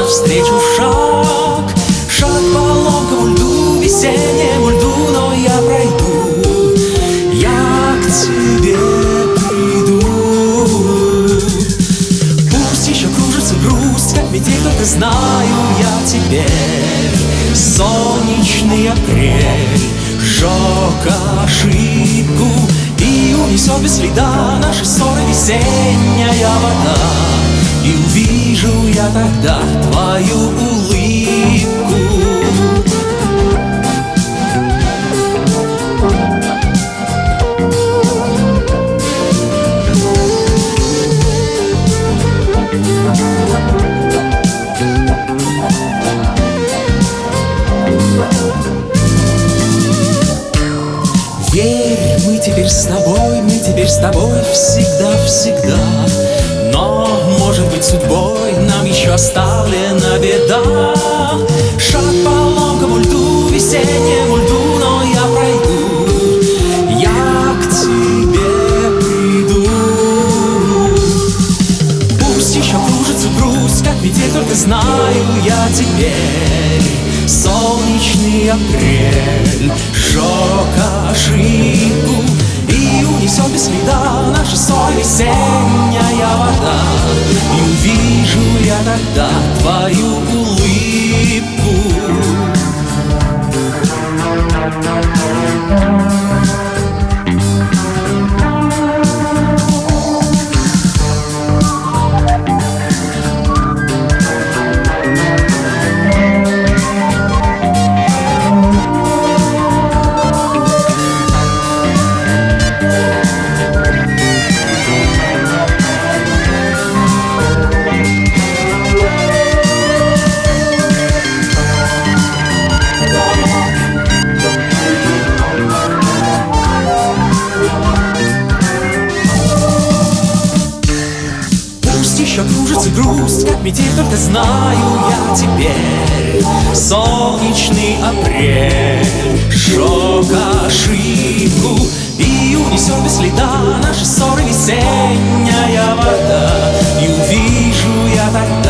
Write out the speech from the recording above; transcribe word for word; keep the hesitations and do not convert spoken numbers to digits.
навстречу шаг. Шаг по ломкому льду, весеннему льду, но я пройду, я к тебе приду. Пусть еще кружится грусть, как метель, только знаю я теперь. Солнечный апрель сжег ошибку и унесет без следа наши ссоры весенняя вода. И увижу я тогда твою улыбку. Верь, мы теперь с тобой, мы теперь с тобой всегда-всегда. Но, может быть, судьбой нам еще оставлена беда. Шаг по ломкому льду, весеннему льду, но я пройду, я к тебе приду. Пусть еще кружится грусть, как метель, только знаю я теперь. Солнечный апрель сжег ошибку и унесет без следа наши ссоры весенняя вода. И увижу я тогда твою улыбку. Еще кружится грусть, как метель, только знаю я теперь. Солнечный апрель сжег ошибку и унесет без следа наши ссоры весенняя вода. И увижу я тогда